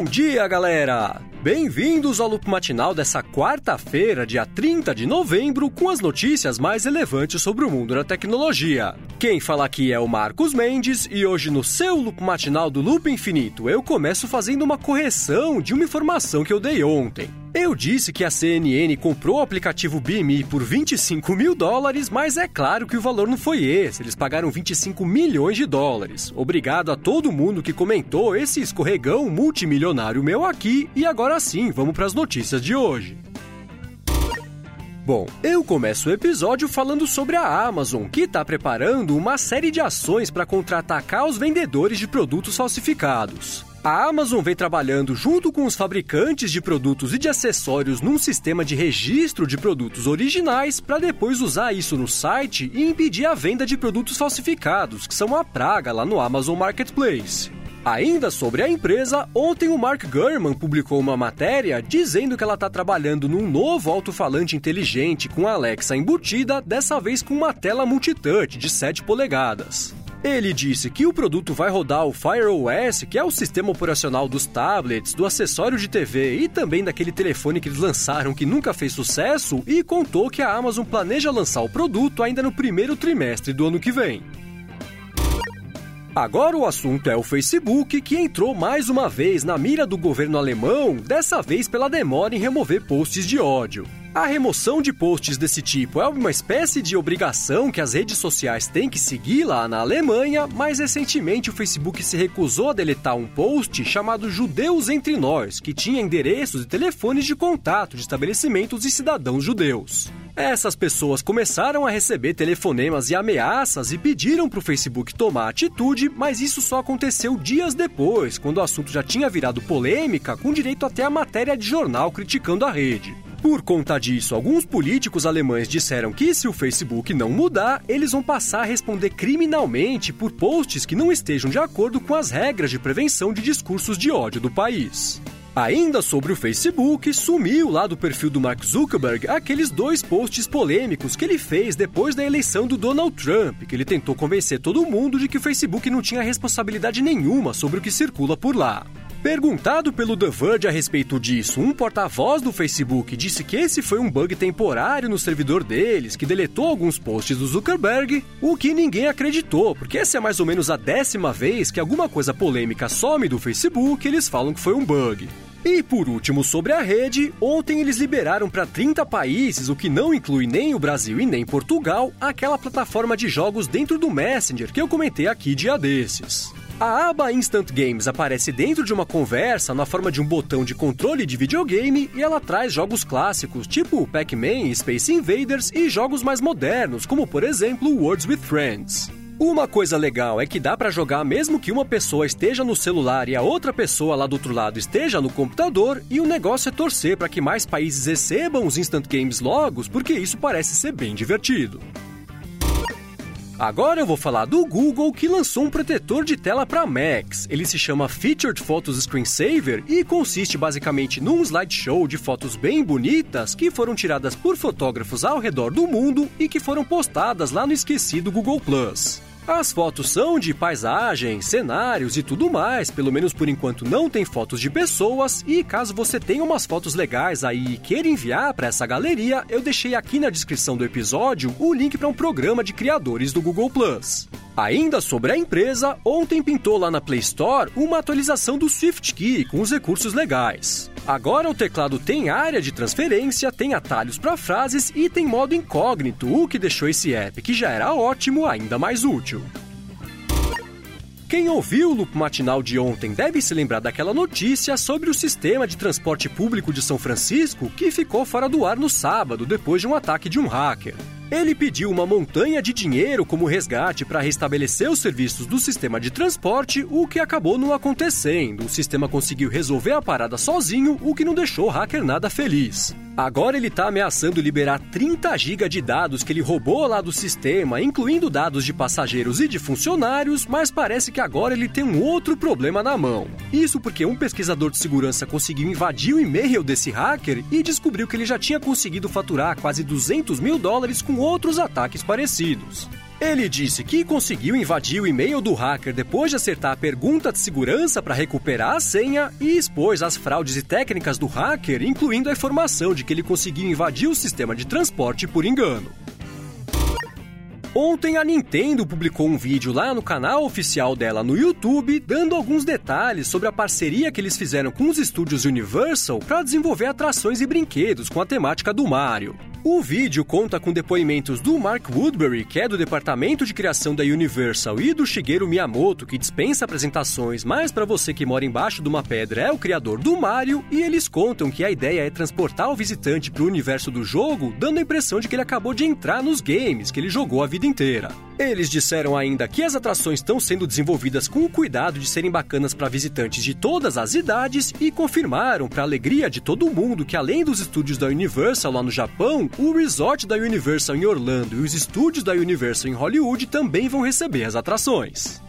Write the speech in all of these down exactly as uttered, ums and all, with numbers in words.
dia, galera! Bem-vindos ao Loop Matinal dessa quarta-feira, dia trinta de novembro, com as notícias mais relevantes sobre o mundo da tecnologia. Quem fala aqui é o Marcos Mendes e hoje no seu Loop Matinal do Loop Infinito eu começo fazendo uma correção de uma informação que eu dei ontem. Eu disse que a C N N comprou o aplicativo B M E por vinte e cinco mil dólares, mas é claro que o valor não foi esse, eles pagaram vinte e cinco milhões de dólares. Obrigado a todo mundo que comentou esse escorregão multimilionário meu aqui, e agora sim, vamos para as notícias de hoje. Bom, eu começo o episódio falando sobre a Amazon, que está preparando uma série de ações para contra-atacar os vendedores de produtos falsificados. A Amazon vem trabalhando junto com os fabricantes de produtos e de acessórios num sistema de registro de produtos originais para depois usar isso no site e impedir a venda de produtos falsificados, que são uma praga lá no Amazon Marketplace. Ainda sobre a empresa, ontem o Mark Gurman publicou uma matéria dizendo que ela está trabalhando num novo alto-falante inteligente com a Alexa embutida, dessa vez com uma tela multitouch de sete polegadas. Ele disse que o produto vai rodar o Fire O S, que é o sistema operacional dos tablets, do acessório de T V e também daquele telefone que eles lançaram que nunca fez sucesso, e contou que a Amazon planeja lançar o produto ainda no primeiro trimestre do ano que vem. Agora o assunto é o Facebook, que entrou mais uma vez na mira do governo alemão, dessa vez pela demora em remover posts de ódio. A remoção de posts desse tipo é uma espécie de obrigação que as redes sociais têm que seguir lá na Alemanha, mas recentemente o Facebook se recusou a deletar um post chamado Judeus Entre Nós, que tinha endereços e telefones de contato de estabelecimentos e cidadãos judeus. Essas pessoas começaram a receber telefonemas e ameaças e pediram para o Facebook tomar atitude, mas isso só aconteceu dias depois, quando o assunto já tinha virado polêmica, com direito até a matéria de jornal criticando a rede. Por conta disso, alguns políticos alemães disseram que se o Facebook não mudar, eles vão passar a responder criminalmente por posts que não estejam de acordo com as regras de prevenção de discursos de ódio do país. Ainda sobre o Facebook, sumiu lá do perfil do Mark Zuckerberg aqueles dois posts polêmicos que ele fez depois da eleição do Donald Trump, que ele tentou convencer todo mundo de que o Facebook não tinha responsabilidade nenhuma sobre o que circula por lá. Perguntado pelo The Verge a respeito disso, um porta-voz do Facebook disse que esse foi um bug temporário no servidor deles, que deletou alguns posts do Zuckerberg, o que ninguém acreditou, porque essa é mais ou menos a décima vez que alguma coisa polêmica some do Facebook e eles falam que foi um bug. E por último, sobre a rede, ontem eles liberaram para trinta países, o que não inclui nem o Brasil e nem Portugal, aquela plataforma de jogos dentro do Messenger que eu comentei aqui dia desses. A aba Instant Games aparece dentro de uma conversa na forma de um botão de controle de videogame e ela traz jogos clássicos, tipo Pac-Man e Space Invaders, e jogos mais modernos, como por exemplo Words with Friends. Uma coisa legal é que dá para jogar mesmo que uma pessoa esteja no celular e a outra pessoa lá do outro lado esteja no computador, e o negócio é torcer para que mais países recebam os Instant Games logo, porque isso parece ser bem divertido. Agora eu vou falar do Google, que lançou um protetor de tela para Macs. Ele se chama Featured Photos Screensaver e consiste basicamente num slideshow de fotos bem bonitas que foram tiradas por fotógrafos ao redor do mundo e que foram postadas lá no esquecido Google Plus. As fotos são de paisagens, cenários e tudo mais, pelo menos por enquanto não tem fotos de pessoas, e caso você tenha umas fotos legais aí e queira enviar para essa galeria, eu deixei aqui na descrição do episódio o link para um programa de criadores do Google Plus. Ainda sobre a empresa, ontem pintou lá na Play Store uma atualização do SwiftKey com os recursos legais. Agora o teclado tem área de transferência, tem atalhos para frases e tem modo incógnito, o que deixou esse app, que já era ótimo, ainda mais útil. Quem ouviu o Loop Matinal de ontem deve se lembrar daquela notícia sobre o sistema de transporte público de São Francisco que ficou fora do ar no sábado depois de um ataque de um hacker. Ele pediu uma montanha de dinheiro como resgate para restabelecer os serviços do sistema de transporte, o que acabou não acontecendo. O sistema conseguiu resolver a parada sozinho, o que não deixou o hacker nada feliz. Agora ele está ameaçando liberar trinta gigas de dados que ele roubou lá do sistema, incluindo dados de passageiros e de funcionários, mas parece que agora ele tem um outro problema na mão. Isso porque um pesquisador de segurança conseguiu invadir o e-mail desse hacker e descobriu que ele já tinha conseguido faturar quase duzentos mil dólares com outros ataques parecidos. Ele disse que conseguiu invadir o e-mail do hacker depois de acertar a pergunta de segurança para recuperar a senha e expôs as fraudes e técnicas do hacker, incluindo a informação de que ele conseguiu invadir o sistema de transporte por engano. Ontem a Nintendo publicou um vídeo lá no canal oficial dela no YouTube, dando alguns detalhes sobre a parceria que eles fizeram com os estúdios Universal para desenvolver atrações e brinquedos com a temática do Mario. O vídeo conta com depoimentos do Mark Woodbury, que é do departamento de criação da Universal, e do Shigeru Miyamoto, que dispensa apresentações, mas para você que mora embaixo de uma pedra é o criador do Mario, e eles contam que a ideia é transportar o visitante para o universo do jogo, dando a impressão de que ele acabou de entrar nos games que ele jogou a vida inteira. Eles disseram ainda que as atrações estão sendo desenvolvidas com o cuidado de serem bacanas para visitantes de todas as idades e confirmaram, para a alegria de todo mundo, que além dos estúdios da Universal lá no Japão, o resort da Universal em Orlando e os estúdios da Universal em Hollywood também vão receber as atrações.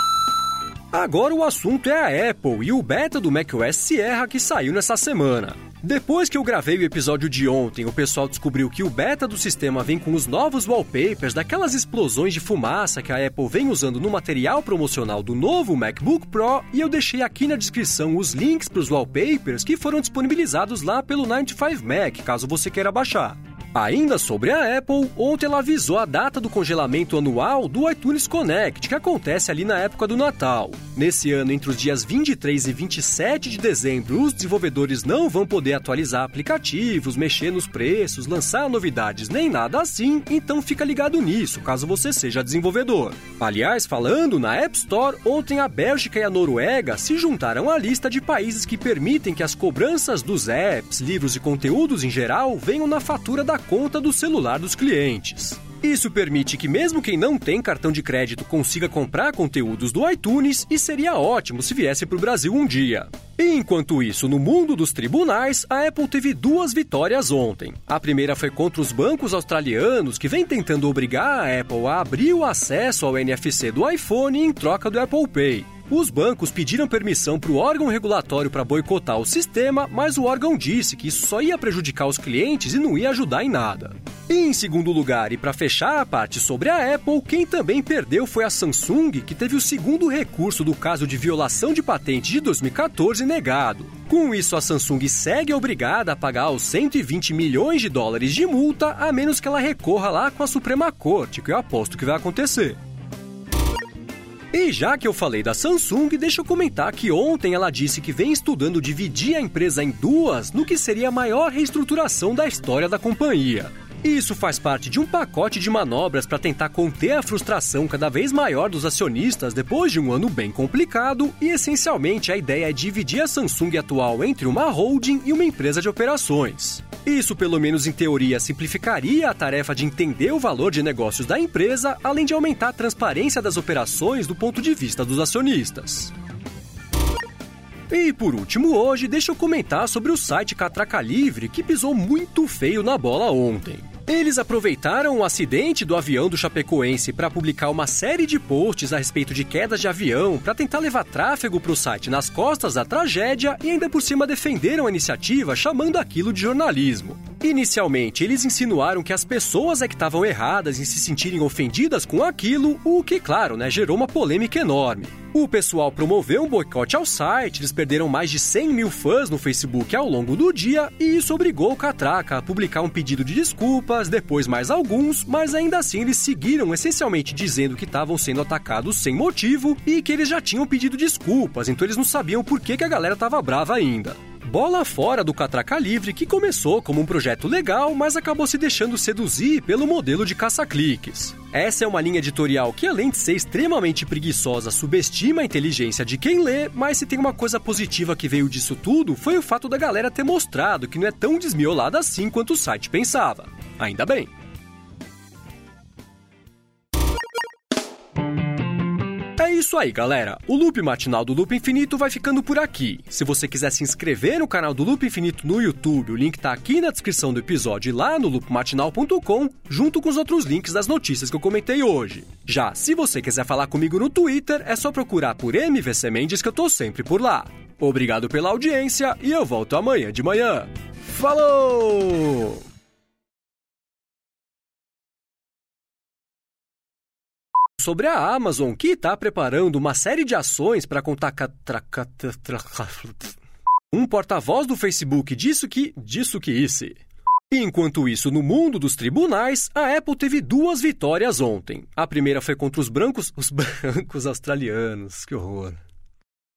Agora o assunto é a Apple e o beta do macOS Sierra que saiu nessa semana. Depois que eu gravei o episódio de ontem, o pessoal descobriu que o beta do sistema vem com os novos wallpapers daquelas explosões de fumaça que a Apple vem usando no material promocional do novo MacBook Pro, e eu deixei aqui na descrição os links para os wallpapers que foram disponibilizados lá pelo noventa e cinco Mac, caso você queira baixar. Ainda sobre a Apple, ontem ela avisou a data do congelamento anual do iTunes Connect, que acontece ali na época do Natal. Nesse ano, entre os dias vinte e três e vinte e sete de dezembro, os desenvolvedores não vão poder atualizar aplicativos, mexer nos preços, lançar novidades, nem nada assim, então fica ligado nisso, caso você seja desenvolvedor. Aliás, falando na App Store, ontem a Bélgica e a Noruega se juntaram à lista de países que permitem que as cobranças dos apps, livros e conteúdos em geral venham na fatura da conta do celular dos clientes. Isso permite que mesmo quem não tem cartão de crédito consiga comprar conteúdos do iTunes, e seria ótimo se viesse para o Brasil um dia. E enquanto isso, no mundo dos tribunais, a Apple teve duas vitórias ontem. A primeira foi contra os bancos australianos, que vem tentando obrigar a Apple a abrir o acesso ao N F C do iPhone em troca do Apple Pay. Os bancos pediram permissão para o órgão regulatório para boicotar o sistema, mas o órgão disse que isso só ia prejudicar os clientes e não ia ajudar em nada. E em segundo lugar, e para fechar a parte sobre a Apple, quem também perdeu foi a Samsung, que teve o segundo recurso do caso de violação de patente de dois mil e quatorze negado. Com isso, a Samsung segue obrigada a pagar os cento e vinte milhões de dólares de multa, a menos que ela recorra lá com a Suprema Corte, que eu aposto que vai acontecer. E já que eu falei da Samsung, deixa eu comentar que ontem ela disse que vem estudando dividir a empresa em duas no que seria a maior reestruturação da história da companhia. Isso faz parte de um pacote de manobras para tentar conter a frustração cada vez maior dos acionistas depois de um ano bem complicado, e essencialmente a ideia é dividir a Samsung atual entre uma holding e uma empresa de operações. Isso, pelo menos em teoria, simplificaria a tarefa de entender o valor de negócios da empresa, além de aumentar a transparência das operações do ponto de vista dos acionistas. E por último hoje, deixa eu comentar sobre o site Catraca Livre, que pisou muito feio na bola ontem. Eles aproveitaram o acidente do avião do Chapecoense para publicar uma série de posts a respeito de quedas de avião para tentar levar tráfego para o site nas costas da tragédia, e ainda por cima defenderam a iniciativa chamando aquilo de jornalismo. Inicialmente, eles insinuaram que as pessoas é que estavam erradas em se sentirem ofendidas com aquilo, o que, claro, né, gerou uma polêmica enorme. O pessoal promoveu um boicote ao site, eles perderam mais de cem mil fãs no Facebook ao longo do dia, e isso obrigou o Catraca a publicar um pedido de desculpas, depois mais alguns, mas ainda assim eles seguiram essencialmente dizendo que estavam sendo atacados sem motivo e que eles já tinham pedido desculpas, então eles não sabiam por que que a galera estava brava ainda. Bola fora do Catraca Livre, que começou como um projeto legal, mas acabou se deixando seduzir pelo modelo de caça-cliques. Essa é uma linha editorial que, além de ser extremamente preguiçosa, subestima a inteligência de quem lê, mas se tem uma coisa positiva que veio disso tudo, foi o fato da galera ter mostrado que não é tão desmiolada assim quanto o site pensava. Ainda bem. É isso aí, galera. O Loop Matinal do Loop Infinito vai ficando por aqui. Se você quiser se inscrever no canal do Loop Infinito no YouTube, o link tá aqui na descrição do episódio e lá no loop matinal ponto com, junto com os outros links das notícias que eu comentei hoje. Já, se você quiser falar comigo no Twitter, é só procurar por M V C Mendes que eu tô sempre por lá. Obrigado pela audiência e eu volto amanhã de manhã. Falou! sobre a Amazon, que está preparando uma série de ações para contatar... Um porta-voz do Facebook disse que... Disse que isso. Enquanto isso, no mundo dos tribunais, a Apple teve duas vitórias ontem. A primeira foi contra os brancos... Os brancos australianos, que horror.